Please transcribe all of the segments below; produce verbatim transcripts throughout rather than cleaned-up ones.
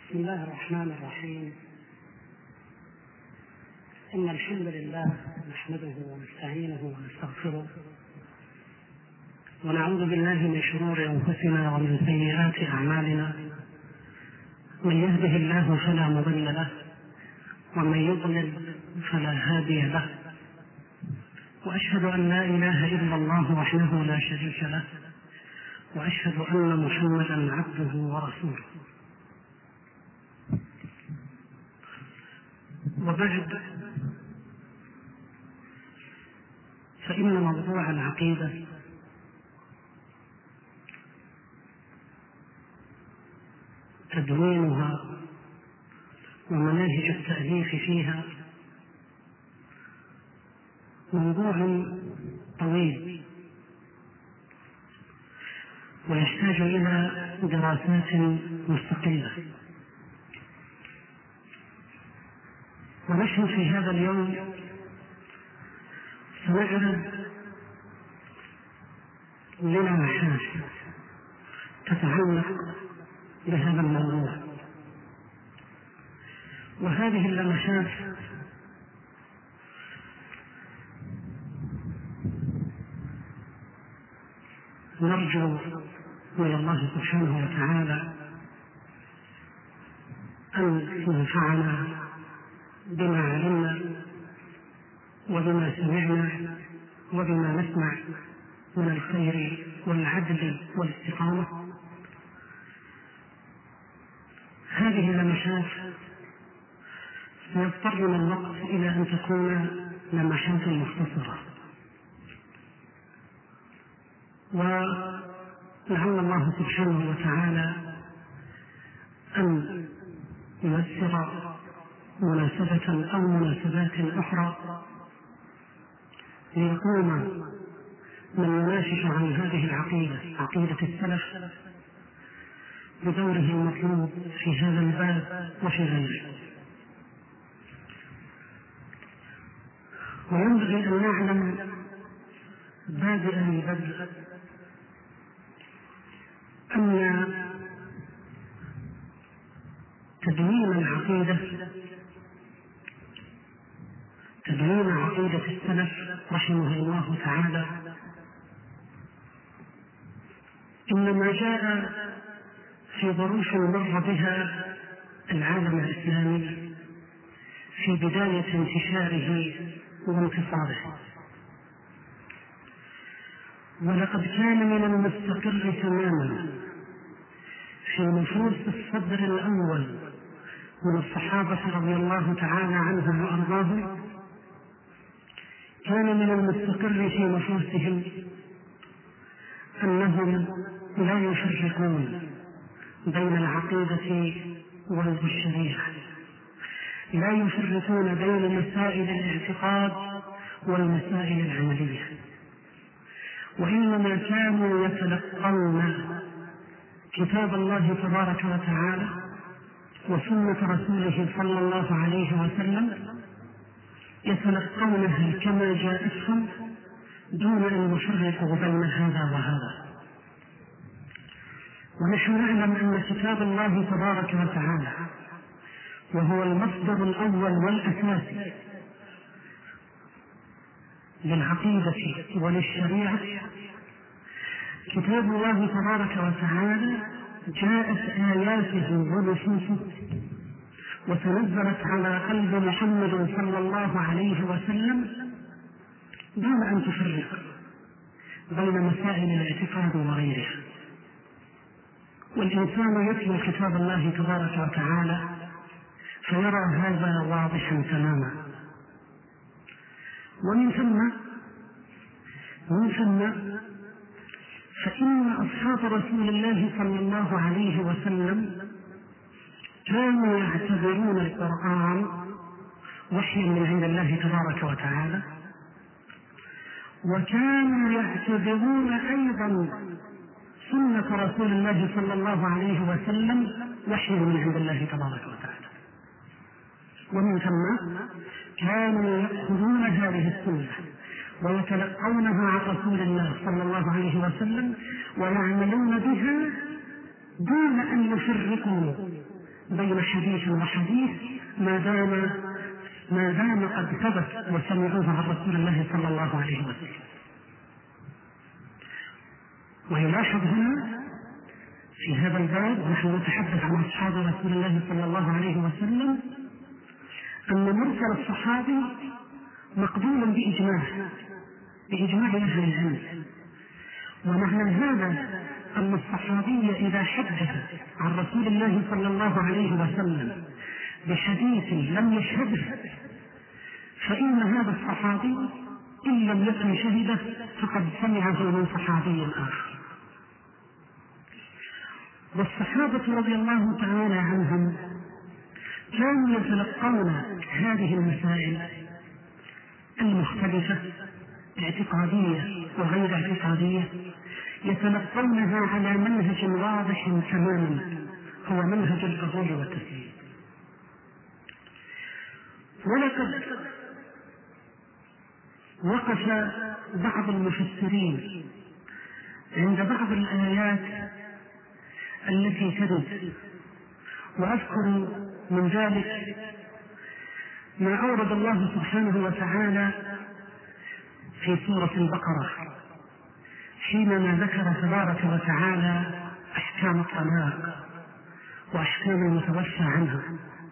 بسم الله الرحمن الرحيم. إن الحمد لله نحمده ونستعينه ونستغفره ونعوذ بالله من شرور أنفسنا ومن سيئات أعمالنا. من يهده الله فلا مضل له ومن يضلل فلا هادي له، وأشهد أن لا إله إلا الله وحده لا شريك له، وأشهد أن محمدا عبده ورسوله. وبعد، فإن موضوع العقيدة تدوينها ومناهج التأليف فيها موضوع طويل ويحتاج إلى دراسات مستقلة. ونحن في هذا اليوم سنعرض لمحات تتعلق بهذا الموضوع، وهذه اللمحات نرجو من الله سبحانه وتعالى أن ينفعنا بما علمنا وبما سمعنا وبما نسمع من الخير والعدل والاستقامة. هذه اللمحات سيضطر من الوقت إلى أن تكون لمحات مختصرة، ولعل الله سبحانه وتعالى أن ييسر مناسبة أو مناسبات أخرى ليقوم من يناقش عن هذه العقيدة، عقيدة السلف، بدوره المطلوب في هذا الباب وفي غيره. وينبغي أن نعلم بادئا البدء أن تدوين العقيدة تدوين عقيدة السلف رحمه الله تعالى إنما جاء في ظروف مر بها العالم الإسلامي في بداية انتشاره وانتصاره، ولقد كان من المستقر تماما في نفوس الصدر الأول من الصحابة رضي الله تعالى عنهم وأرضاهم، كان من المستقر في نفوسهم أنهم لا يفرقون بين العقيدة والشريعة، لا يفرقون بين مسائل الاعتقاد والمسائل العملية، وإنما كانوا يتلقون كتاب الله تبارك وتعالى وسنة رسوله صلى الله عليه وسلم، يتلقونها كما جاءتهم دون أن يفرقوا بين هذا وهذا. ونحن نعلم أن كتاب الله تبارك وتعالى وهو المصدر الأول والأساسي للعقيدة وللشريعة، كتاب الله تبارك وتعالى جاءت آياته ونصوصه وتنزلت على قلب محمد صلى الله عليه وسلم دون أن تفرق بين مسائل الاعتقاد وغيرها. والإنسان يتلو كتاب الله تبارك وتعالى فيرى هذا واضحا تماما. ومن ثم من ثم فإن أصحاب رسول الله صلى الله عليه وسلم كانوا يعتبرون القرآن وحيا من عند الله تبارك وتعالى، وكانوا يعتبرون أيضا سنة رسول الله صلى الله عليه وسلم وحيا من عند الله تبارك وتعالى. ومن ثم كانوا يأخذون هذه السنة ويتلقونها عن رسول الله صلى الله عليه وسلم ويعملون بها دون أن يفرقوا بين حديث وحديث ما دام ما دام قد ثبت وسمعوه عن رسول الله صلى الله عليه وسلم. ويلاحظ هنا في هذا الباب ونحن نتحدث عن أصحاب رسول الله صلى الله عليه وسلم أن مرسل الصحابي مقبول بإجماع بإجماع أهل العلم. ومعنى هذا أن الصحابي إذا حدث عن رسول الله صلى الله عليه وسلم بحديث لم يشهده فإن هذا الصحابي إن لم يكن شهده فقد سمعه من صحابي آخر. والصحابة رضي الله تعالى عنهم كانوا يتلقون هذه المسائل المختلفة اعتقادية وغير اعتقادية يتلقونها على منهج واضح تماما هو منهج القبول والتسليم. ولقد وقف بعض المفسرين عند بعض الآيات التي ترد، وأذكر من ذلك ما أورد الله سبحانه وتعالى في سورة البقرة حينما ذكر تبارك وتعالى أحكام الطلاق وأحكام المتوفى عنها،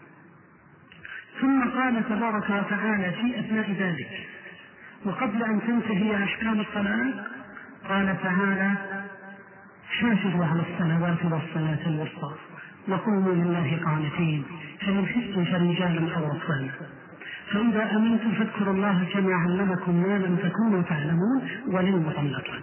ثم قال تبارك وتعالى في أثناء ذلك وقبل أن تنتهي أحكام الطلاق قال تعالى: حافظوا على الصلوات والصلاة الوسطى وقوموا لله قانتين فإن خفتم فرجالا أو ركبانا فإذا أمنتم فاذكروا الله كما علمكم ما لم تكونوا تعلمون وللمطلقات.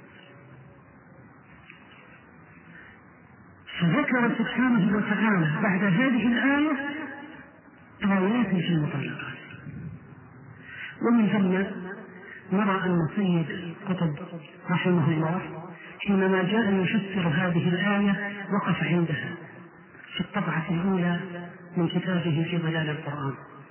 فذكر سبحانه وتعالى بعد هذه الآية آيات في المطلقات. ومن ثم نرى أن سيد قطب رحمه الله حينما جاء يفسر هذه الآية وقف عندها في الطبعة الأولى من كتابه في ظلال القرآن،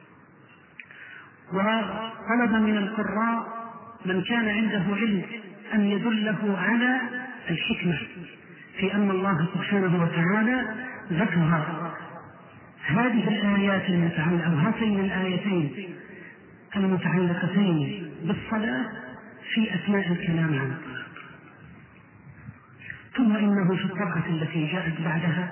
وطلب من القراء من كان عنده علم أن يدله على الحكمة في أن الله سبحانه وتعالى ذكر هذه الآيات المتعلقة أو هاتين الآيتين المتعلقتين بالصلاة في أثناء الكلام عن الطلاق. ثم إنه في الطبعة التي جاءت بعدها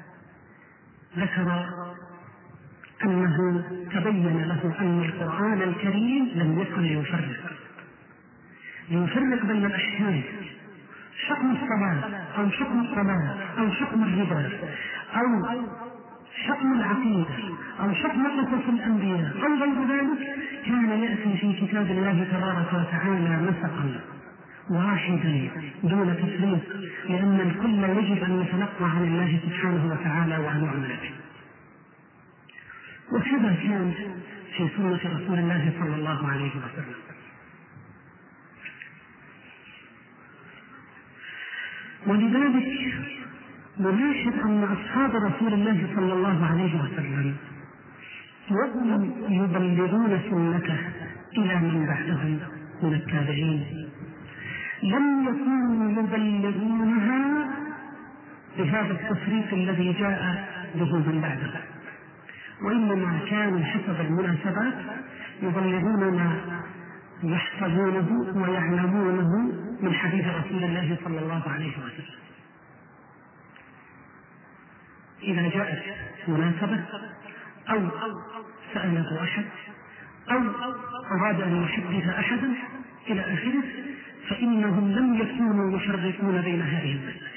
ذكر أنه تبين له أن القرآن الكريم لم يكن ليفرق ليفرق بين الأحكام، حكم الصلاة أو حكم الصلاة أو حكم الربا أو حكم العقيدة أو حكم قصص الأنبياء أو غير ذلك، كان يأتي في كتاب الله تبارك وتعالى نسقا واحدا دون تفريق، لأن الكل يجب أن يتلقى عن الله سبحانه وتعالى وأن يعمل به. وكذا كان في سنة رسول الله صلى الله عليه وسلم. ولذلك نلاحظ أن أصحاب رسول الله صلى الله عليه وسلم وهم يبلغون سنته إلى من بعدهم من التابعين لم يكونوا يبلغونها بهذا التفريق الذي جاء به من بعده، وإنما كانوا حسب المناسبات يبلغون ما يحفظونه ويعلمونه من حديث رسول الله صلى الله عليه وسلم. إذا جاءت مناسبة أو سأله أحد أو أراد أن يحدث أحدا إلى آخره فإنهم لم يكونوا يفرقون بين هذه المسائل.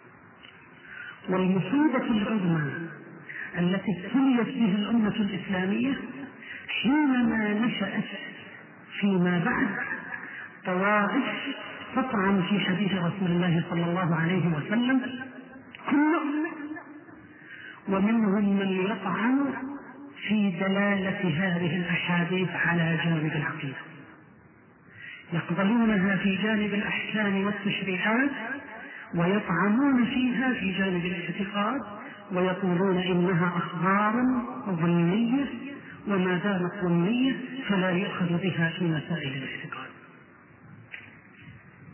والمصيبة العظمى التي ابتليت بها الأمة الإسلامية حينما نشأت فيما بعد طوائف تطعن في حديث رسول الله صلى الله عليه وسلم كلهم، ومنهم من يطعن في دلالة هذه الأحاديث على جانب العقيدة، يقبلونها في جانب الأحكام والتشريعات ويطعنون فيها في جانب الاعتقاد ويقولون إنها أخبار ظنية، وما دامت ظنية فلا يؤخذ بها في مسائل الاعتقاد.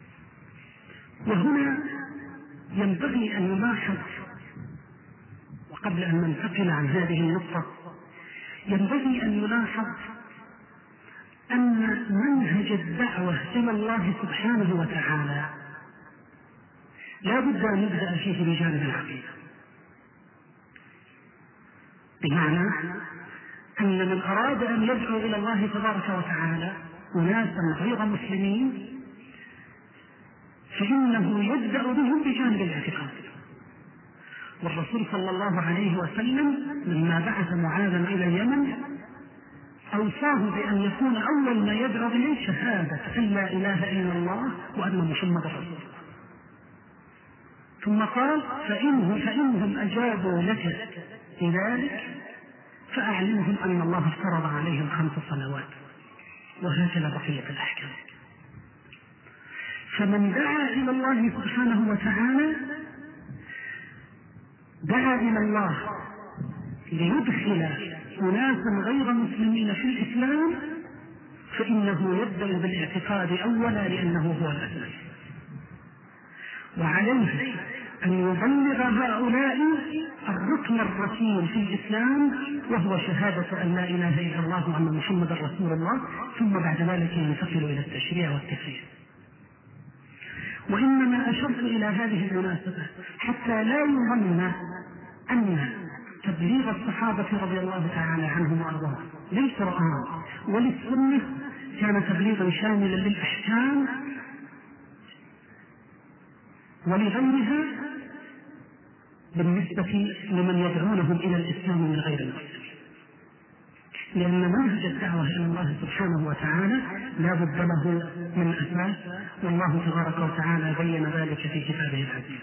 وهنا ينبغي أن نلاحظ قبل أن ننتقل عن هذه النقطة ينبغي أن يلاحظ أن منهج الدعوة إلى الله سبحانه وتعالى لا بد أن نبدأ فيه بجانب العقيدة، بمعنى أن من أراد أن يدعو إلى الله تبارك وتعالى أناسا غير مسلمين فإنه يبدأ بهم بجانب الاعتقاد. والرسول صلى الله عليه وسلم لما بعث معاذا إلى اليمن أوصاه بأن يكون أول ما يدعو إليه شهادة أن لا إله إلا الله وأن محمد رسول الله، ثم قال فإنهم, فإنهم أجابوا لك بذلك فأعلمهم أن الله افترض عليهم خمس صلوات، وهكذا بقية الأحكام. فمن دعا إلى الله سبحانه وتعالى دعا إلى الله ليدخل أناسا غير مسلمين في الإسلام فإنه يبدأ بالاعتقاد أولا لأنه هو الأساس، وعليه أن يبلغ هؤلاء الركن الركين في الإسلام وهو شهادة أن لا إله إلا الله وأن محمد رسول الله، ثم بعد ذلك ينتقل إلى التشريع والتفسير. وإنما أشرت إلى هذه المناسبة حتى لا يظن أن تبليغ الصحابة رضي الله تعالى عنهم وأرضاهم للقرآن وللسنة كان تبليغا شاملا للأحكام ولغيرها بالنسبة لمن يدعونهم إلى الإسلام من غير المسلمين، لأن منهج الدعوة إلى الله سبحانه وتعالى لا بد له من أساس، والله تبارك وتعالى بين ذلك في كتابه العزيز.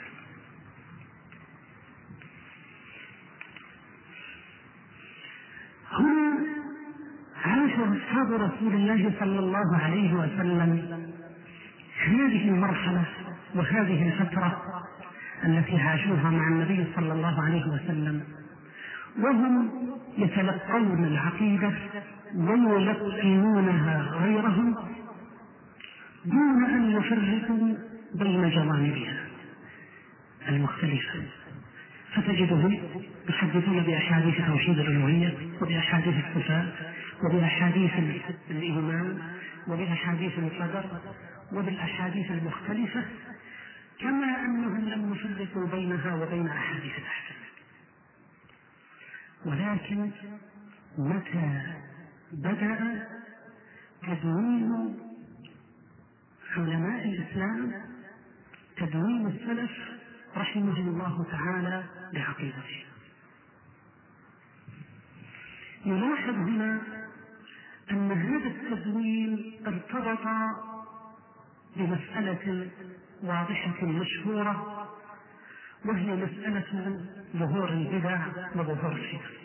هنا عاش أصحاب رسول الله صلى الله عليه وسلم هذه المرحلة وهذه الفترة التي عاشوها مع النبي صلى الله عليه وسلم وهم يتلقون العقيدة ويلقنونها غيرهم دون أن يفرقوا بين جوانبها المختلفة، فتجدهم يحدثون بأحاديث توحيد الألوهية وبأحاديث الصفات وبأحاديث الإيمان وبأحاديث القدر وبالأحاديث المختلفة، كما أنهم لم يفرقوا بينها وبين أحاديث الأحكام. ولكن متى بدأ تدوين علماء الإسلام تدوين السلف رحمهم الله تعالى لعقيدته، نلاحظ هنا أن هذا التدوين ارتبط بمسألة واضحة مشهورة وهي مسألة ظهور البدع وظهور الفتن.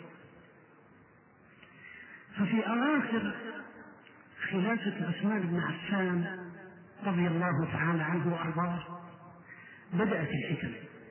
ففي أواخر خلافة عثمان بن عفان رضي الله تعالى عنه وأرضاه بدأت الفتن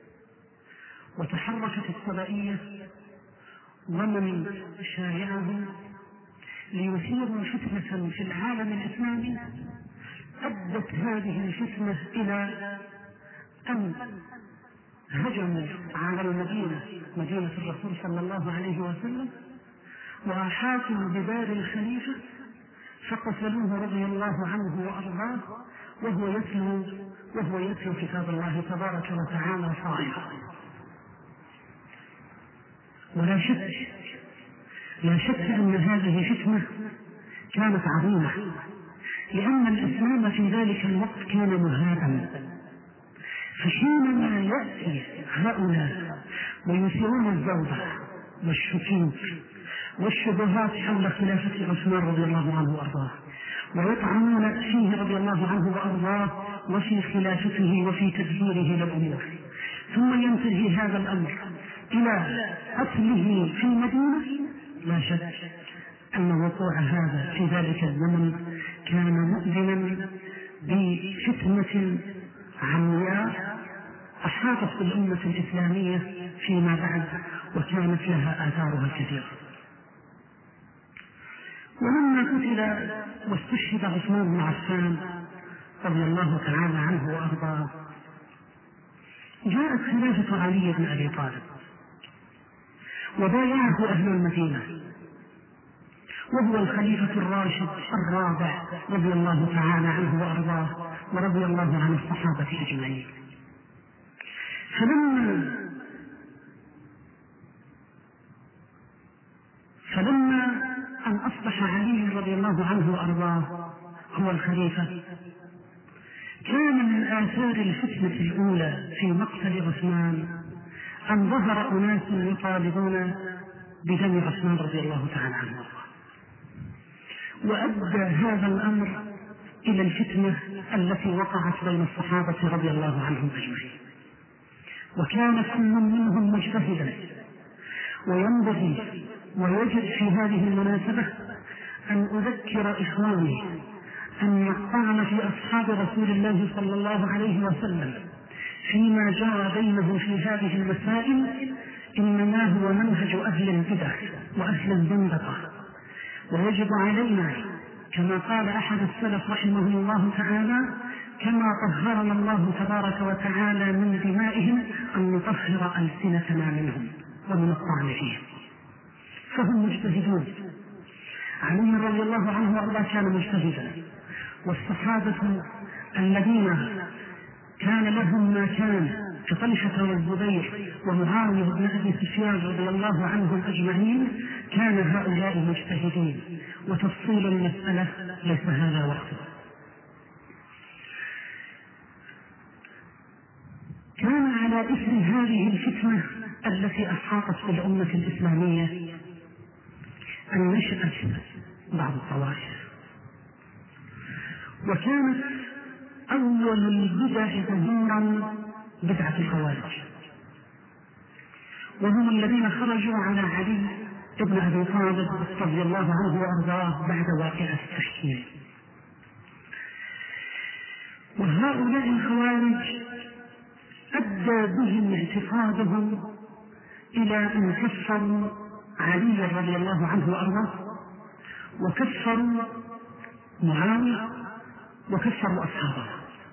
وتحركت الطبائية ومن شايعهم ليثيروا فتنة في العالم الإسلامي. أدت هذه الفتنة إلى أن هجموا على المدينة مدينة الرسول صلى الله عليه وسلم وأحاطوا بدار الخليفة فقتلوه رضي الله عنه وأرضاه وهو يتلو وهو يتلو كتاب الله تبارك وتعالى صاعقا. ولا شك لا شك أن هذه فتنة كانت عظيمة، لأن الإسلام في ذلك الوقت كان مهاجما، فحينما يأتي هؤلاء ويثيرون الزوبة والشكوك والشبهات حول خلافة عثمان رضي الله عنه وأرضاه ويطعنون فيه رضي الله عنه وأرضاه وفي خلافته وفي تدبيره للأمور، ثم ينتهي هذا الأمر إلى قتله في المدينة، لا شك أن وقوع هذا في ذلك الزمن كان مؤذنا بفتنة عمياء أحاطت بالأمة الإسلامية فيما بعد وكانت لها آثارها الكثيرة. ولما قتل واستشهد عثمان بن عفان رضي الله تعالى عنه وأرضاه جاءت خلافة علي بن أبي طالب وبايعه أهل المدينة، وهو الخليفة الراشد الرابع رضي الله تعالى عنه وأرضاه، ورضي الله عن الصحابة أجمعين. فلما فلما أن أصبح علي رضي الله عنه وأرضاه هو الخليفة، كان من آثار الفتنة الأولى في مقتل عثمان أن ظهر أناس يطالبون بدم عثمان رضي الله تعالى عنه وأرضاه، وأدى هذا الأمر إلى الفتنة التي وقعت بين الصحابة رضي الله عنهم أجمعين. وكان كل منهم مجتهدا، وينبغي ويجب في هذه المناسبة أن أذكر إخواني أن الطعن في أصحاب رسول الله صلى الله عليه وسلم فيما جرى بينه في هذه المسائل إنما هو منهج أهل البدع وأهل الزندقة، ويجب علينا كما قال أحد السلف رحمه الله تعالى: كما طهرنا الله تبارك وتعالى من دمائهم أن نطهر ألسنتنا منهم ومن الطعن فيهم. فهم مجتهدون. علي رضي الله عنه وأرضاه كان مجتهدا، والصحابة الذين كان لهم ما كان كطلحة والزبير ومعاوية بن أبي سفيان رضي الله عنهم أجمعين كان هؤلاء مجتهدين، وتفصيل المسألة ليس هذا وقته. كان على إثر هذه الفتنة التي أحاطت بالأمة الإسلامية أن نشأت بعض الطوائف، وكانت أول البدع ظهورا بدعة الخوارج، وهم الذين خرجوا على علي بن أبي طالب رضي الله عنه وأرضاه بعد واقعة التحكيم. وهؤلاء الخوارج أدى بهم اعتقادهم إلى أن كفروا علي رضي الله عنه وأرضاه، وكفروا معاوية، وكفروا أصحابه،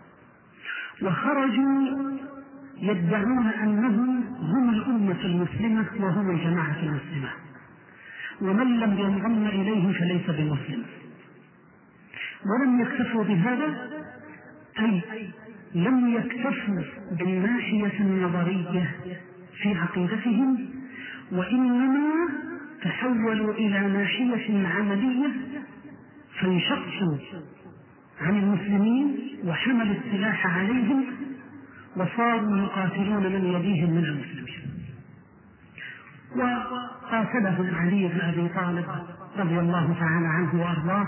وخرجوا يدعون أنهم هم الأمة المسلمة وهم الجماعة المسلمة، ومن لم ينضم إليهم فليس بمسلم. ولم يكتفوا بهذا، أي لم يكتفوا بالناحية النظرية في عقيدتهم، وإنما تحولوا إلى ناحية عملية، فانشقوا عن المسلمين وحملوا السلاح عليهم وصاروا يقاتلون من يليهم من المسلمين. وقاتلهم علي بن أبي طالب رضي الله تعالى عنه وأرضاه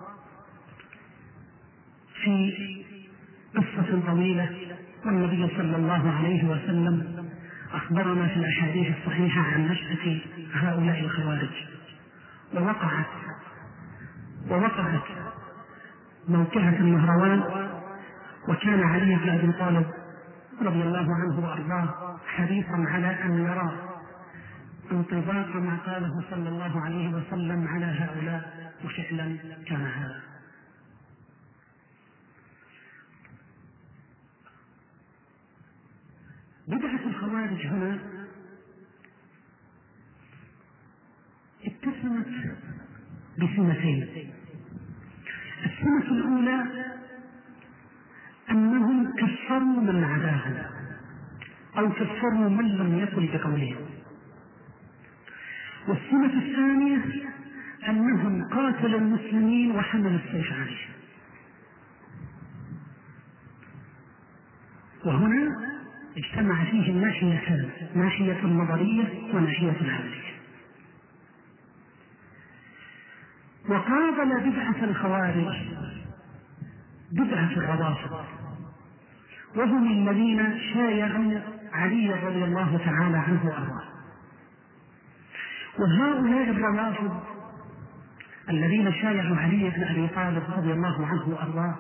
في قصة طويلة، والنبي صلى الله عليه وسلم أخبرنا في الأحاديث الصحيحة عن نشأة هؤلاء الخوارج. ووقعت ووقعت موقعة النهروان، وكان علي بن أبي طالب رضي الله عنه وأرضاه حريصا على أن يرى انطباق ما قاله صلى الله عليه وسلم على هؤلاء، وفعلا كان هذا. بدعة الخوارج هنا اتسمت بسمتين. السمة الأولى أنهم كفروا من عداهم أو كفروا من لم يكن بقولهم، والسمة الثانية أنهم قاتلوا المسلمين وحملوا السيف عليهم. وهنا اجتمع فيه الناحيتان، ناحية نظرية وناحية عملية. وقابل بدعة الخوارج بدعة الروافض، وهم الذين شايعوا علي رضي الله تعالى عنه وأرضاه. وهؤلاء الروافض الذين شايعوا علي بن أبي طالب رضي الله عنه وأرضاه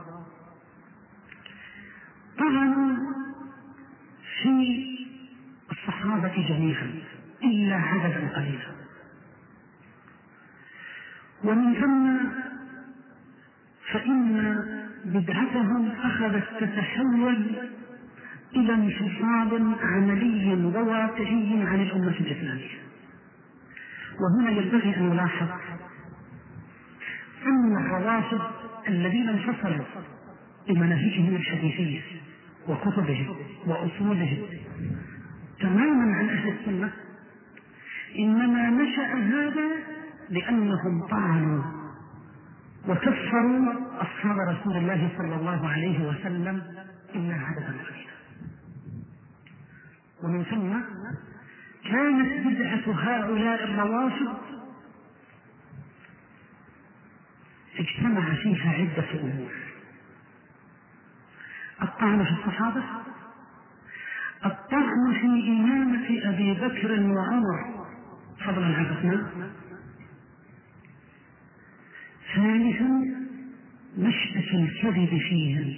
طعنوا في الصحابة جميعا إلا عددا قليلا، ومن ثم فإن بدعتهم أخذت تتحول إلى انفصال عملي وواقعي عن الأمة الإسلامية. وهنا ينبغي أن نلاحظ أن الروافض الذين انفصلوا بمناهجهم الحديثية وكتبهم وأصولهم تماما عن أهل السنة إنما نشأ هذا لأنهم طعنوا وكفروا أصحاب رسول الله صلى الله عليه وسلم إلا عددا قليلا. ومن ثم كانت بدعة هؤلاء الروافض اجتمع فيها عدة أمور: الطعن في الصحابة، الطعن في إمامة أبي بكر وعمر فضلا عن عثمان، ثالثا نشأة الكذب فيهم،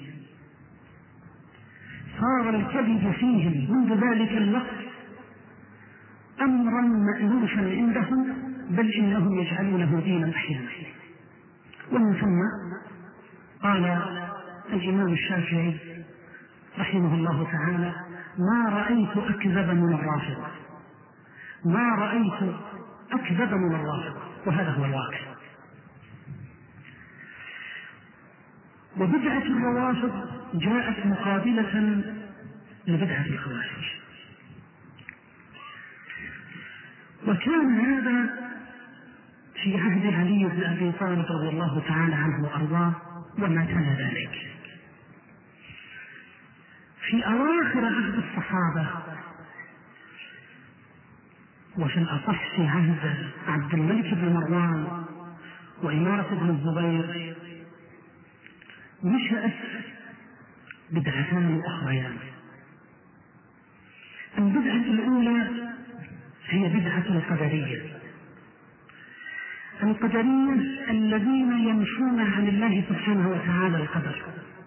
صار الكذب فيهم منذ ذلك الوقت أمرا مألوفا عندهم، بل إنهم يجعلونه دينا أحيانا. ومن ثم قال الإمام الشافعي رحمه الله تعالى: ما رأيت أكذب من الرافضة، ما رأيت أكذب من الرافضة، وهذا هو الواقع. وبدعة الروافض جاءت مقابلة لبدعة الخوارج، وكان هذا في عهد علي بن أبي طالب رضي الله تعالى عنه وأرضاه وما كان ذلك. في أواخر عهد الصحابة، وفي الأصح في عهد عبد الملك بن مروان وإمارة بن الزبير، نشأت بدعتان أخريان. البدعة الأولى هي بدعة القدرية. القدرية الذين ينفون عن الله سبحانه وتعالى القدر،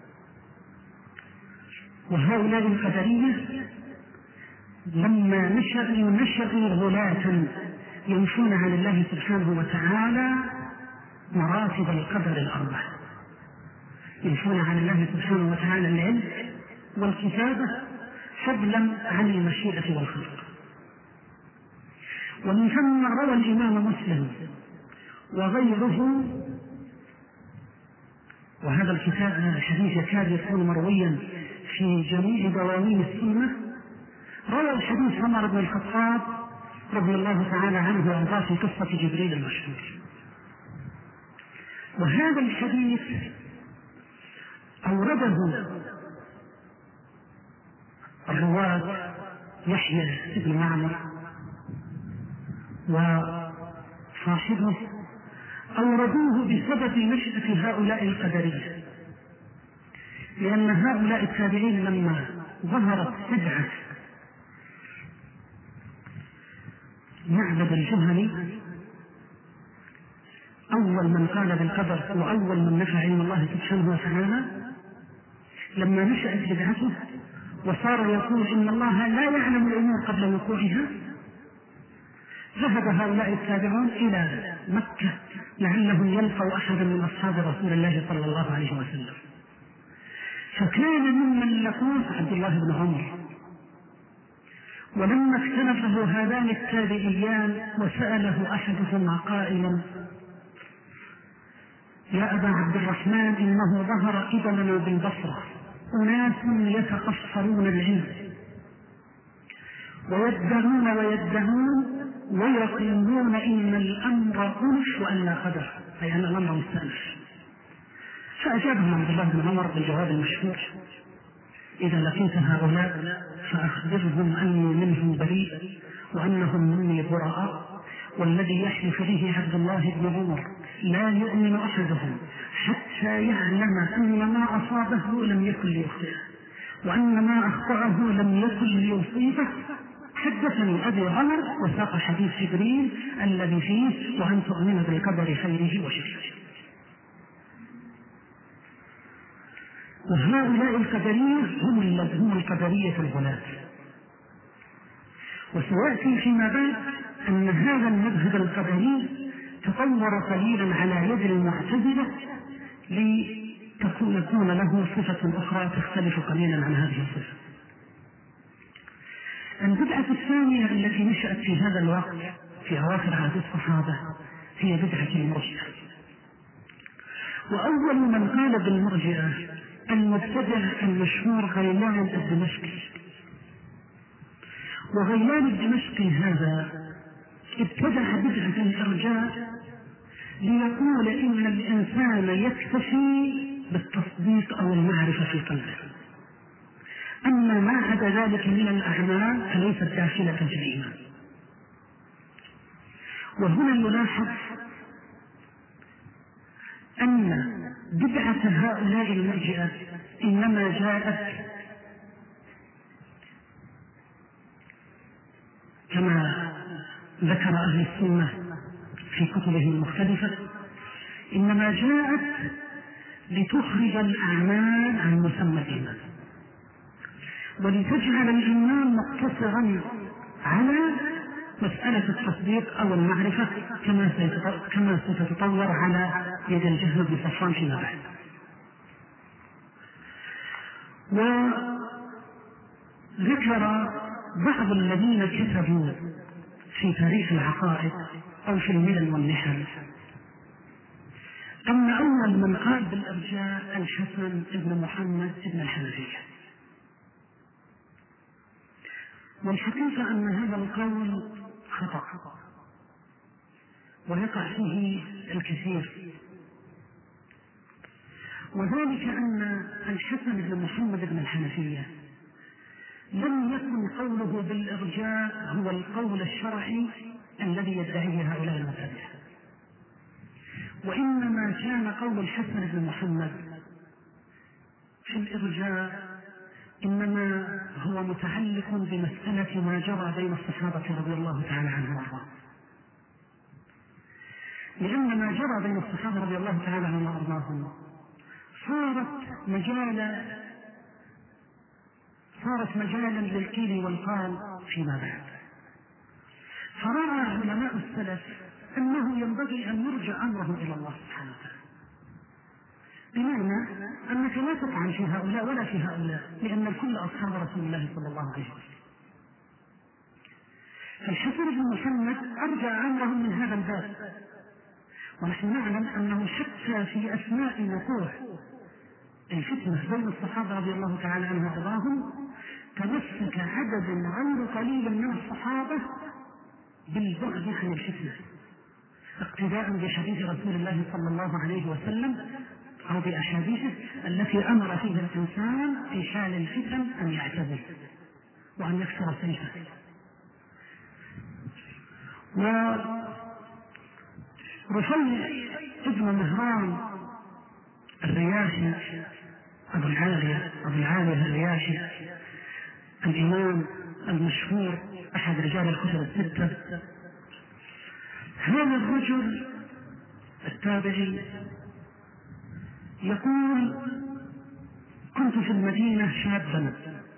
وهؤلاء القدرية لما نشأوا نشأوا غلاة ينفون عن الله سبحانه وتعالى مراتب القدر الأربعة، ينفون عن الله سبحانه وتعالى العلم والكتابة فضلا عن المشيئة والخلق. ومن ثم روى الإمام مسلم وغيره، وهذا الكتاب الحديث يكاد يكون مرويا في جميع دواوين السنة، روى الحديث عمر بن الخطاب رضي الله تعالى عنه وارضاه في قصة جبريل المشهور. وهذا الحديث أورده الرواة يحيى بن معمر وصاحبه، أوردوه بسبب نشأة هؤلاء القدرية، لأن هؤلاء التابعين لما ظهرت بدعة معبد الجهني، أول من قال بالقدر وأول من نفى علم الله سبحانه وتعالى، لما نشأت بدعته وصار يقول إن الله لا يعلم الأمور قبل وقوعها، ذهب هؤلاء التابعون إلى مكة لعلهم يلقوا أحدا من أصحاب رسول الله صلى الله عليه وسلم، فكان ممن لقوه عبد الله بن عمر. ولما اختلفه هذان التابعيان وسأله أحدهما قائلا: يا أبا عبد الرحمن، إنه ظهر قبلنا بالبصرة أناس يتقصرون العلم ويدعون ويدعون ويقولون إن الأمر أنف وأن لا قدر، أي أن الأمر مستأنف. فأجابهم عبد الله بن عمر بالجواب المشهور: إذا لقيت هؤلاء فأخبرهم أني منهم بريء وأنهم مني براء، والذي يحلف به عبد الله بن عمر لا يؤمن أحدهم حتى يعلم أن ما أصابه لم يكن ليخطئه وأن ما أخطأه لم يكن ليصيبه. حدثني أبي عمر وساق حديث جبريل الذي فيه: وأن تؤمن بالقدر خيره وشره. وهؤلاء القدرية هم هم القدرية الغلاة. وسيأتي فيما بعد أن هذا المذهب القدري تطور قليلا على يد المعتزلة لتكون يكون له صفة أخرى تختلف قليلا عن هذه الصفة. البدعة الثانية التي نشأت في هذا الوقت في أواخر عهد الصحابة هي بدعة المرجئة. وأول من قال بالمرجئة المبتدع المشهور غيلان الدمشقي. وغيلان الدمشقي هذا ابتدع بدعة الإرجاء ليقول إن الإنسان يكتفي بالتصديق أو المعرفة في قلبه، أما ما عدا ذلك من الأعمال فليست داخلة في الإيمان. وهنا يلاحظ أن بدعة هؤلاء المرجئة إنما جاءت كما ذكر أهل السنة في كتبهم المختلفة، إنما جاءت لتخرج الأعمال عن مسمى الإيمان، ولتجعل الإيمان مقتصرا على مسألة التصديق أو المعرفة كما ستتطور على يد الجهم بن صفوان فيما بعد. وذكر بعض الذين كتبوا في تاريخ العقائد أو في الملل والنحل أن أول من قال بالإرجاء الحسن بن محمد بن الحنفية. والحقيقة أن هذا القول خطأ ويقع فيه الكثير، وذلك أن الحسن بن محمد بن الحنفية لم يكن قوله بالإرجاء هو القول الشرعي الذي يدعيه هؤلاء المبتدعة، وإنما كان قول الحسن بن محمد في الإرجاء إنما هو متعلق بمسألة ما جرى بين الصحابة رضي الله تعالى عنهم وأرضاهم، لأن ما جرى بين الصحابة رضي الله تعالى عنهم وأرضاهم صارت مجالا صارت مجالا للقيل والقال فيما بعد. فرأى علماء السلف أنه ينبغي أن يرجع أمره إلى الله سبحانه وتعالى، بمعنى أنك لا تطعن في هؤلاء ولا في هؤلاء، لأن الكل أصحاب رسول الله صلى الله عليه وسلم. فالحسن بن محمد أرجع أمرهم من هذا الباب، ونحن نعلم أنه حتى في أثناء وقوع الفتنة بين الصحابة رضي الله تعالى عنهم وأرضاهم تمسك عدد غير قليل من الصحابة بالبعد عن الفتنة اقتداء بحديث رسول الله صلى الله عليه وسلم أو بأحاديثه التي أمر فيها الإنسان في حال الفتن أن يعتزل وأن يكسر سيفه. ورفيع ابن مهران الرياشي أبو العالية أبو العالية الرياشي الإمام المشهور أحد رجال الكتب الستة، هذا الرجل التابعي يقول: كنت في المدينة شابا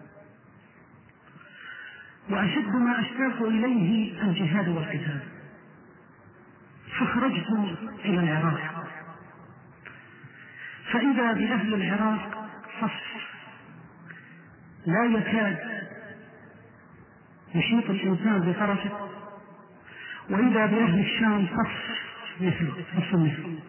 وأشد ما أشتاق إليه الجهاد والقتال، فخرجت إلى العراق، فإذا بأهل العراق صف لا يكاد يحيط الإنسان بطرفه، وإذا بأهل الشام صف مثله صف مثله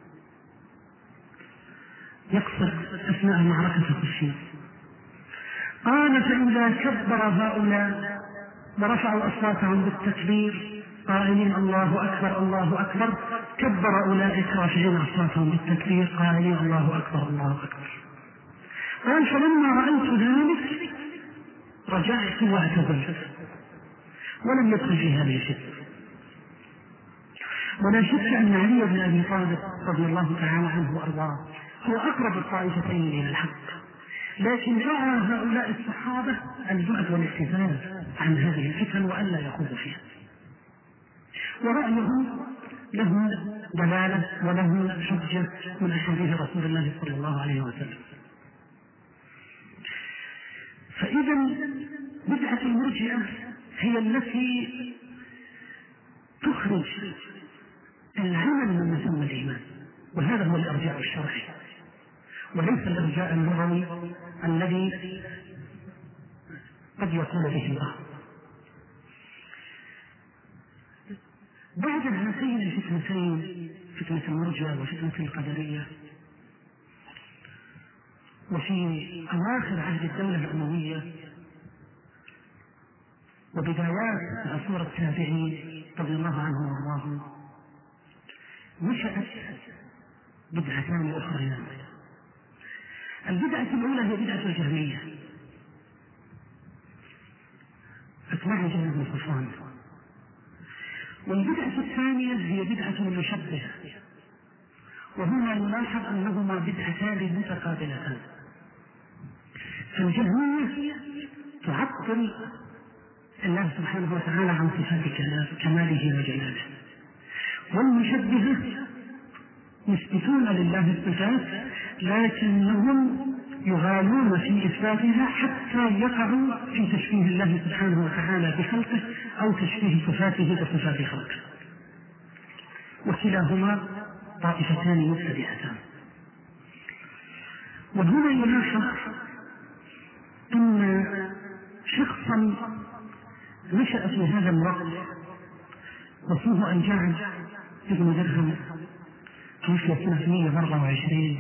يقصر أثناء معركة الصفين. قال: فإذا كبر هؤلاء ورفعوا أصواتهم بالتكبير قائلين الله أكبر الله أكبر، كبر أولئك رافعين أصواتهم بالتكبير قائلين الله أكبر الله أكبر. قال: فلما رأيت ذلك رجعت واعتذرت ولم يدخل في هذه الفتنة. ولا شك أن علي بن أبي طالب رضي الله تعالى عنه وأرضاه هو أقرب الطائفتين إلى الحق، لكن رأى هؤلاء الصحابة البعد والاعتزال عن هذه الفتن وألا يخوضوا فيها، ورأيهم له دلالة وله حجة من أحاديث رسول الله صلى الله عليه وسلم. فإذا بدعة المرجئة هي التي تخرج العمل من مسمى الإيمان، وهذا هو الإرجاء الشرعي وليس الإرجاء اللغوي الذي قد يكون به البعض. بعد هاتين الفتنتين، فتنة المرجئة وفتنة القدرية، وفي أواخر عهد الدولة الأموية وبدايات عصور التابعين رضي الله عنهم وارضاهم، نشأت بدعتان أخريان. البدعة الأولى هي بدعة الجهمية، أتباع جهم بن صفوان. والبدعة الثانية هي بدعة المشبهة، وهنا نلاحظ أنهما بدعتان متقابلتان. فالجهمية تعطل الله سبحانه وتعالى عن صفات كماله وجلاله، والمشبهة يثبتون لله الصفات لكنهم يغالون في إثباتها حتى يقعوا في تشبيه الله سبحانه وتعالى بخلقه أو تشبيه صفاته بصفات خلقه، وكلاهما طائفتان مبتدعتان. وهنا يلاحظ أن شخصا نشأ في هذا الوقت واسمه الجعد بن درهم توفي سنة مئة وأربعة وعشرين،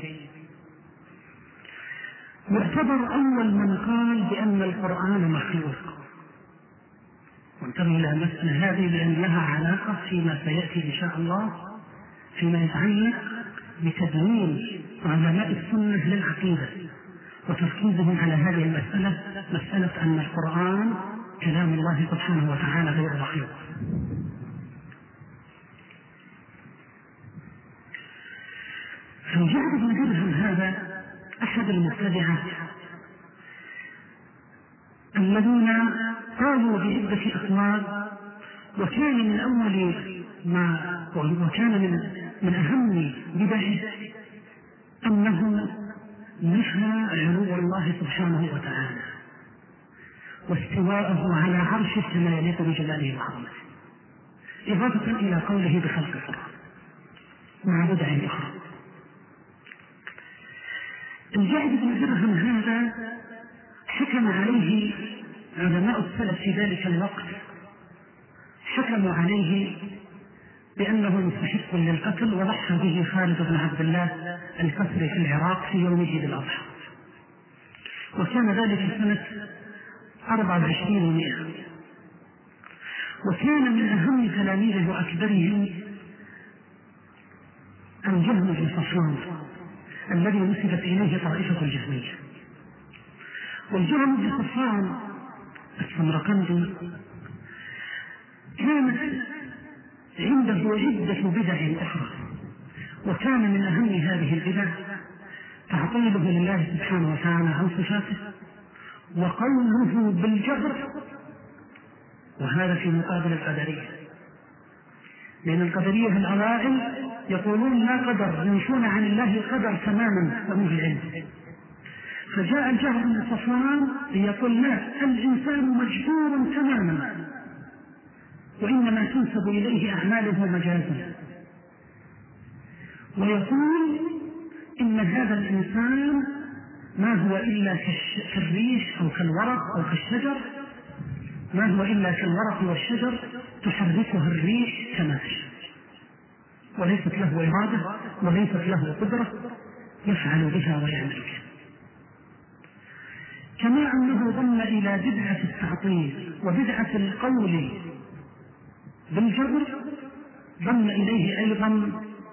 يعتبر أول من قال بأن القرآن مخلوق. وانتبه إلى المسألة هذه لأن لها علاقة فيما سيأتي إن شاء الله فيما يتعلق بتدوين علماء السنة للعقيدة وتركيزهم على هذه المسألة، مسألة أن القرآن كلام الله سبحانه وتعالى غير مخلوق. فالجعد بن درهم هذا أحد المبتدعة الذين قالوا بعدة أقوال، وكان من أول ما وكان من من أهم بدعه أنه نفى علو الله سبحانه وتعالى واستواءه على عرشه كما يليق بجلاله وعظمته، إضافة إلى قوله بخلق القرآن مع بدع أخرى. الجعد بن درهم هذا حكم عليه علماء السلف في ذلك الوقت، حكموا عليه بأنه مستحق للقتل، وضحى به خالد بن عبد الله الكسري في العراق في يوم عيد الأضحى، وكان ذلك سنة أربعة وعشرين ومئة. وكان من أهم تلاميذه وأكبرهم الجهم بن صفوان الذي نسبت إليه طائفة الجهمية. والجهم بن صفوان السمرقندي كانت عنده عدة بدع أخرى، وكان من أهم هذه البدع تعطيله لله سبحانه وتعالى عن صفاته وقوله بالجهر، وهذا في مقابل القدرية، لأن القدرية الأوائل يقولون لا قدر، ينشون عن الله القدر تماما ومن العلم. فجاء الجهر بن صفوان ليقول لا، الإنسان مجبور تماما وإنما تنسب إليه أعماله مجازا، ويقول إن هذا الإنسان ما هو إلا كالريش أو كالورق أو كالشجر، ما هو إلا كالورق والشجر تحركها الريش كما تشاء، وليست له إرادة وليست له قدرة يفعل بها ويعمل بها. كما أنه ضم إلى بدعة التعطيل وبدعة القول بالجبر، ضم إليه أيضا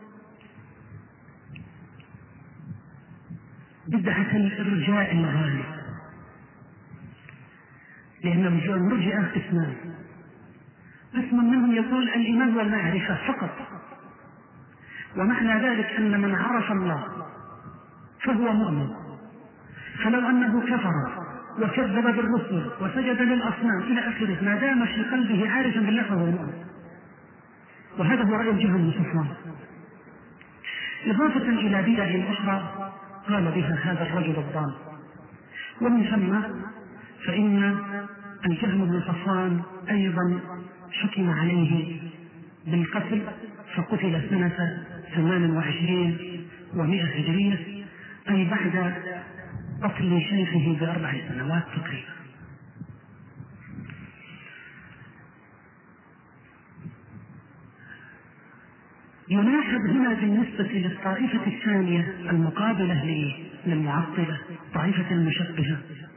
بدعة الإرجاء الغالي، لأن المرجئة قسمان: قسم منهم يقول الإيمان والمعرفة فقط، ومعنى ذلك أن من عرف الله فهو مؤمن، فلو أنه كفر وكذب بالرسل وسجد للأصنام إلى آخره ما دام في قلبه عارفا بالله فهو مؤمن. وهذا هو رأي الجهم بن صفوان، إضافة إلى بدع أخرى قال بها هذا الرجل الضال. ومن ثم فإن الجهم بن صفوان أيضا حكم عليه بالقتل، فقتل سنة ثمان وعشرين ومئة هجرية، أي بعد قتل شيخه بأربع سنوات تقريبا. يلاحظ هنا بالنسبة للطائفة الثانية المقابلة للمعطلة الطائفة المشبهة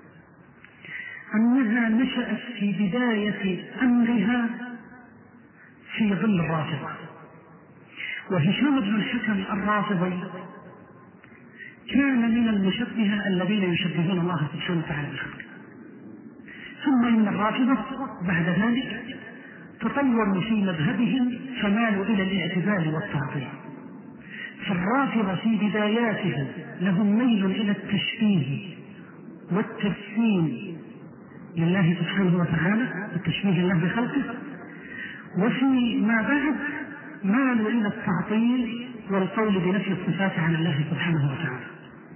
أنها نشأت في بداية أمرها في ظل الرافضة، وهشام بن الحكم الرافضي كان من المشبهة الذين يشبهون الله سبحانه وتعالى بالخلق. ثم إن الرافضة بعد ذلك تطوروا في مذهبهم فمالوا إلى الاعتزال والتعطيل. فالرافضة في بداياتهم لهم ميل إلى التشبيه والتجسيم لله سبحانه وتعالى، التشبيه الله بخلقه، وفي ما بعد مالوا إلى التعطيل والقول بنفي الصفات عن الله سبحانه وتعالى.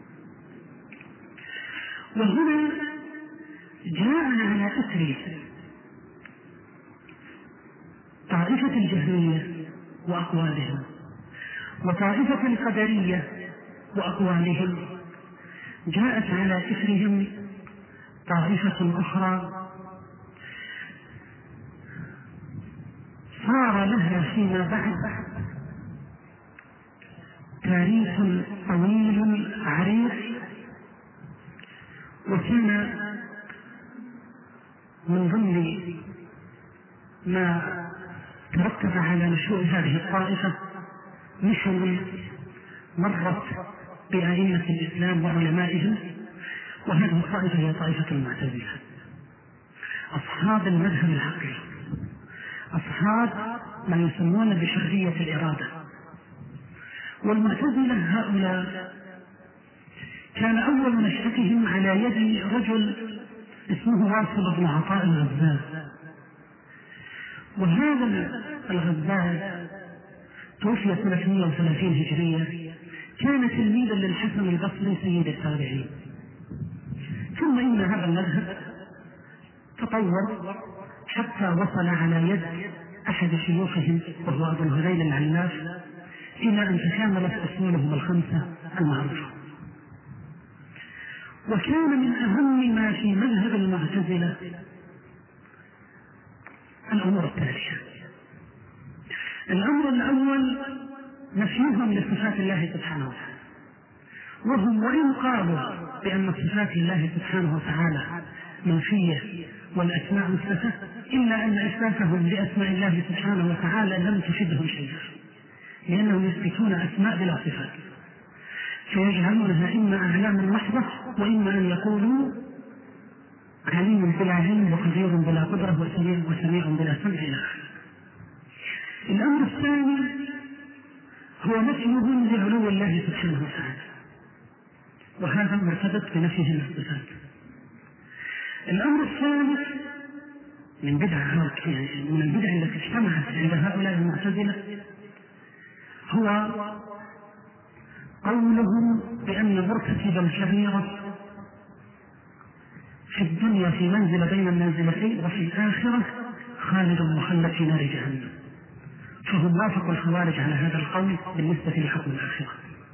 وهنا جاءنا على أثر طائفة الجهمية وأقوالهم وطائفة القدرية وأقوالهم، جاءت على إثرهم طائفة أخرى صار لها فيما بعد تاريخ طويل عريض، وكان من ضمن ما ترتب على نشوء هذه الطائفة محن مرت بأئمة الإسلام وعلمائهم، وهذه الطائفة هي طائفة المعتزلة، أصحاب المذهب العقلي، أصحاب ما يسمون بحرية الإرادة. والمعتزلة هؤلاء كان أول نشأتهم على يد رجل اسمه واصل بن عطاء الغزاز، وهذا الغزاز توفي سنة مئة وثلاثين هجرية، كان تلميذا للحسن البصري سيد التابعين. ثم إن هذا المذهب تطور حتى وصل على يد أحد شيوخهم وهو أبو الهذيل العلاف، إلى أن تكاملت أصولهم الخمسة المعروفة. وكان من أهم ما في مذهب المعتزلة الأمور التالية: الأمر الأول نفيهم لصفات الله سبحانه وتعالى، وهم وإن قالوا بأن صفات الله سبحانه وتعالى منفية والأسماء مثبتة، إلا أن إثباتهم لأسماء الله سبحانه وتعالى لم تفدهم شيئا، لأنهم يثبتون أسماء بلا صفات، فيجعلونها إما أعلاما محضة وإما أن يقولوا عليم بلا علم وقدير بلا قدرة وسميع وسميع بلا سمع إلى آخره. الأمر الثاني هو نفيهم لعلو الله سبحانه وتعالى، وهذا مرتبط بنفيهم الصفات. الأمر الثالث من بدع من البدع التي اجتمعت عند هؤلاء المعتزلة هو قولهم بأن مرتكب الكبيرة في الدنيا في منزل بين المنزلتين وفي الآخرة خالد مخلد في نار جهنم، فهم وافقوا الخوارج على هذا القول بالنسبة لحكم الآخرة.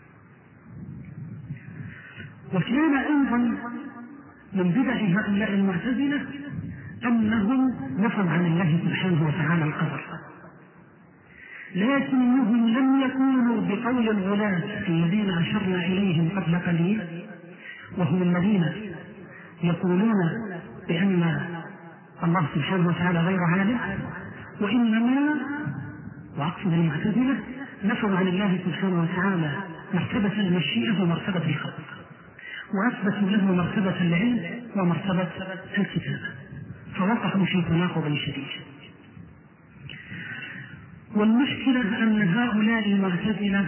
وكان أيضا من بدع هؤلاء المعتزلة أنهم نفوا عن الله سبحانه وتعالى القدر، لكنهم لم يكونوا بقول الغلاة الذين أشرنا إليهم قبل قليل، وهم الذين يقولون بأن الله سبحانه وتعالى غير عالم، وإنما وأقصد المعتزلة نفوا عن الله سبحانه وتعالى مرتبة المشيئة ومرتبة الخلق، وأثبتوا له مرتبة العلم ومرتبة الكتابة، فوقعوا في تناقض شديد. والمشكلة أن هؤلاء المعتزلة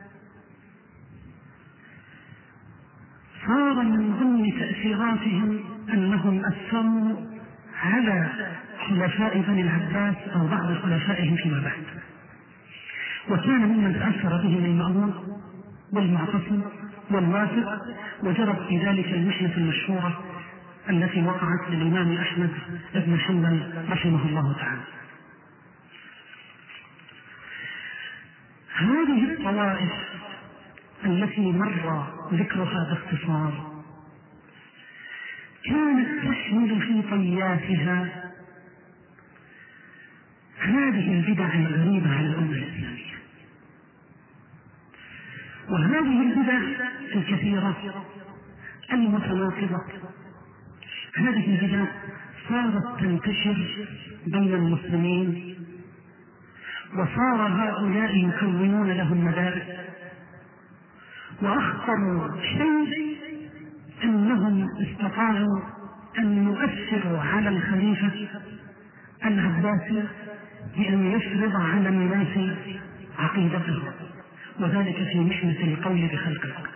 صار من ضمن تأثيراتهم أنهم أثروا على خلفاء بني العباس أو بعض خلفائهم فيما بعد، وكان ممن تأثر بهم المأمون والمعتصم والواثق، وجرت في ذلك المحنة المشهورة التي وقعت للإمام أحمد بن حنبل رحمه الله تعالى. هذه الطوائف التي مر ذكرها باختصار كانت تحمل في طياتها هذه البدع الغريبة على الأمة الإسلامية، البدع الكثيرة المتناقضة، هذه البدع صارت تنتشر بين المسلمين، وصار هؤلاء يكونون لهم مدارس. وأخطر شيء أنهم استطاعوا أن يؤثروا على الخليفة العباسي بأن يفرض على الناس عقيدته، وذلك في محنة القول بخلق الأرض.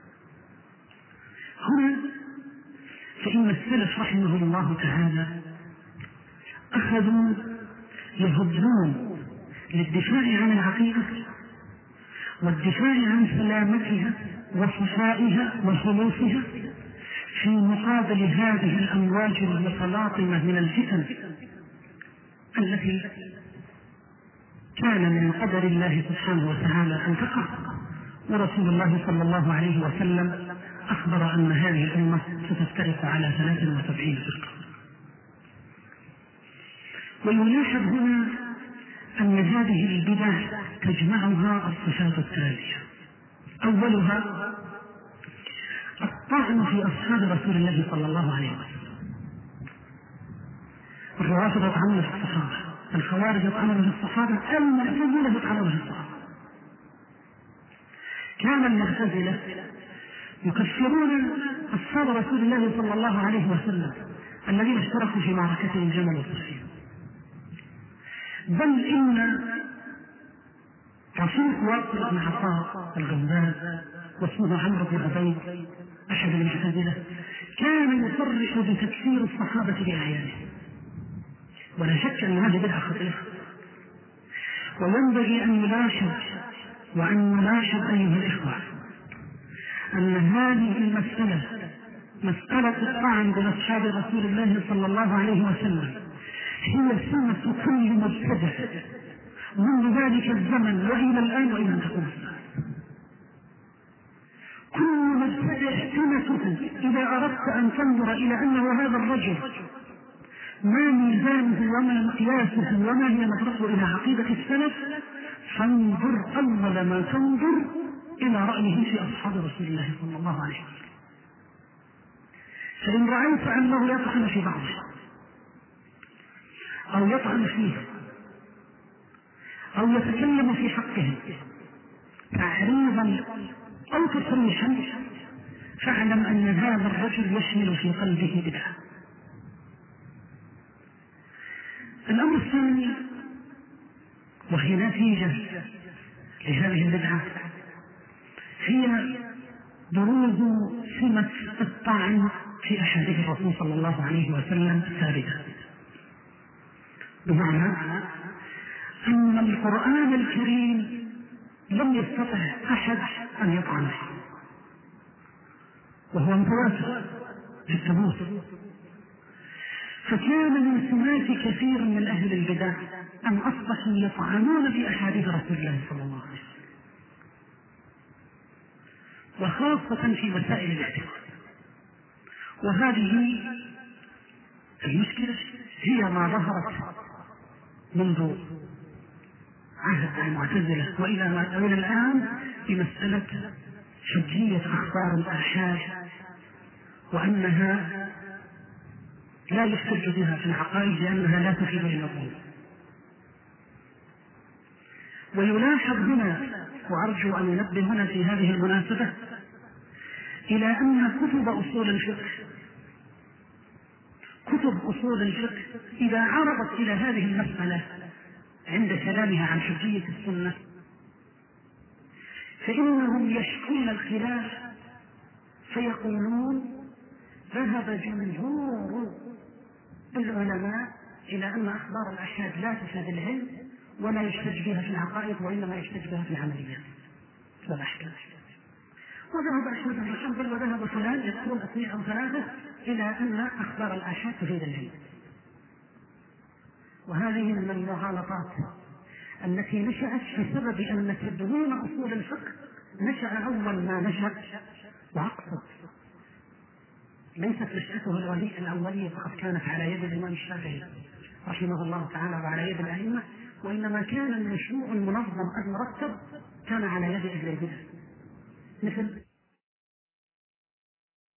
هنا فإن السلف رحمه الله تعالى أخذوا يهبون للدفاع عن العقيدة والدفاع عن سلامتها وصفائها وخلوصها في مقابل هذه الأمواج المتلاطمة من الفتن التي كان من قدر الله سبحانه وتعالى أن تقع، ورسول الله صلى الله عليه وسلم أخبر أن هذه الأمة ستفترق على ثلاث وسبعين فرقة. ويلاحظ هنا أن هذه البدع تجمعها الصفات التالية: أولها الطعن في أصحاب رسول الله صلى الله عليه وسلم. الروافض يطعنون في الصحابة، الخوارج يطعنون في الصحابة، المعتزلة يطعنون في الصحابة. كان المعتزلة يكفرون أصحاب رسول الله صلى الله عليه وسلم الذين اشتركوا في معركة الجمل والصفين، بل إن رفيق واقع بن عطاء الغماز واسمه عمرو بن عبيد أحد المعتزلة كان يصرح بتكفير الصحابة بأعيانهم، ولا شك أن هذه بدعة خطيرة. وينبغي أن نلاحظ وأن نلاحظ أيها الإخوة أن هذه المسألة، مسألة الطعن بأصحاب رسول الله صلى الله عليه وسلم، هي سنة كل مبتدع منذ ذلك الزمن وإلى الآن وإلى أن تقوم الساعة. كل مبتدع سنته إذا أردت أن تنظر إلى أنه هذا الرجل ما ميزانه وما مقياسه وما هي نظرته إلى عقيدة السلف، فانظر أول ما تنظر إلى رأيه في أصحاب رسول الله صلى الله عليه وسلم. فإن رأيت أنه يطعن في بعضه أو يطعن فيه أو يتكلم في حقهم تعريضا أو تصريحا، فاعلم أن هذا الرجل يشمل في قلبه بدعة. الأمر الثاني، وهي نتيجة لهذه البدعة، هي بروز سمة الطعن في أحاديث الرسول صلى الله عليه وسلم الثابتة، بمعنى أن القرآن الكريم لم يستطع أحد أن يطعن فيه، وهو متواتر في الثبوت. فكان من سمات كثير من أهل البدع أن أصبحوا يطعنون في أحاديث رسول الله صلى الله عليه وسلم، وخاصة في مسائل الاعتقاد. وهذه المشكلة هي ما ظهرت منذ عهد المعتزلة وإلى ما إلى الآن في مسألة حجية أخبار الآحاد، وأنها لا يحتج بها في العقائد لأنها لا تفيد النظام. ويلاحظ هنا، وأرجو أن ينبه هنا في هذه المناسبة، إلى أن كتب أصول الفقه كتب أصول الفقه إذا عرضت إلى هذه المسألة عند كلامها عن حجية السنة، فإنهم يشكون الخلاف فيقولون ذهب جمهور العلماء إلى أن أخبار الآحاد لا تفيد العلم ولا يحتج بها في العقائد، وإنما يحتج بها في العمليات والأحكام. وذهب أحمد بن حنبل وذهب فلان يذكرون اثنين أو ثلاثة إلى أن أخبار الآحاد تفيد العلم. وهذه من المغالطات التي نشأت بسبب أن تدوين أصول الفقه نشأ أول ما نشأ وأقصد ليست نشأته الولي الأولية فقط كانت على يد الإمام الشافعي رحمه الله تعالى وعلى يد الأئمة، وإنما كان المشروع المنظم المرتب كان على يد أهل البدع مثل